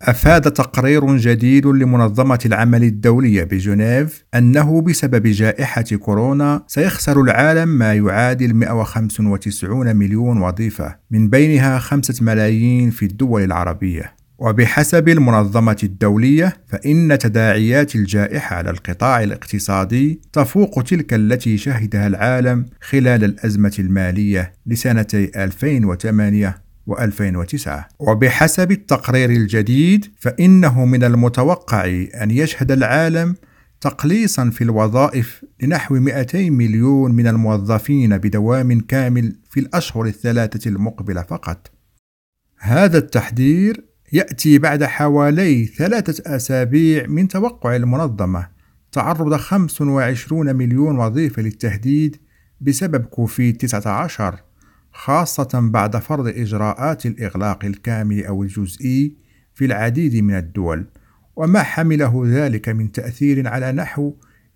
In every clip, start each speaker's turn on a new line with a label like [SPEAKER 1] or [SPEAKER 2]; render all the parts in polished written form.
[SPEAKER 1] أفاد تقرير جديد لمنظمة العمل الدولية بجنيف أنه بسبب جائحة كورونا سيخسر العالم ما يعادل 195 مليون وظيفة، من بينها 5 ملايين في الدول العربية. وبحسب المنظمة الدولية فإن تداعيات الجائحة على القطاع الاقتصادي تفوق تلك التي شهدها العالم خلال الأزمة المالية لسنتي 2008 و2009. وبحسب التقرير الجديد فإنه من المتوقع أن يشهد العالم تقليصا في الوظائف لنحو 200 مليون من الموظفين بدوام كامل في الأشهر الثلاثة المقبلة فقط. هذا التحذير يأتي بعد حوالي 3 أسابيع من توقع المنظمة تعرض 25 مليون وظيفة للتهديد بسبب كوفيد-19، خاصة بعد فرض إجراءات الإغلاق الكامل أو الجزئي في العديد من الدول، وما حمله ذلك من تأثير على نحو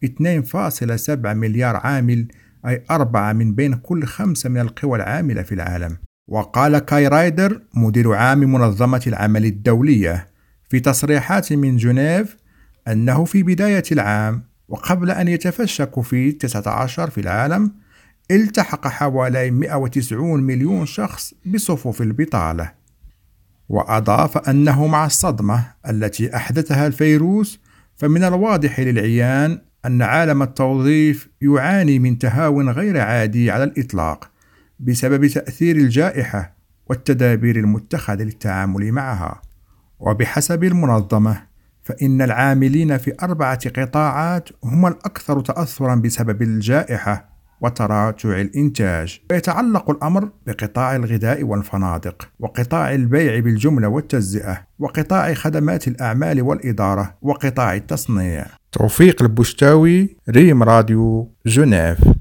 [SPEAKER 1] 2.7 مليار عامل، أي 4 من بين كل 5 من القوى العاملة في العالم. وقال كاي رايدر مدير عام منظمة العمل الدولية في تصريحات من جنيف أنه في بداية العام وقبل أن يتفشى كوفيد-19 في العالم التحق حوالي 190 مليون شخص بصفوف البطالة. وأضاف أنه مع الصدمة التي أحدثها الفيروس فمن الواضح للعيان أن عالم التوظيف يعاني من تهاون غير عادي على الإطلاق بسبب تأثير الجائحة والتدابير المتخذة للتعامل معها. وبحسب المنظمة فإن العاملين في 4 قطاعات هم الأكثر تأثرا بسبب الجائحة وتراجع الإنتاج، ويتعلق الأمر بقطاع الغذاء والفنادق، وقطاع البيع بالجملة والتجزئة، وقطاع خدمات الأعمال والإدارة، وقطاع التصنيع. توفيق البشتاوي، ريم راديو، جنيف.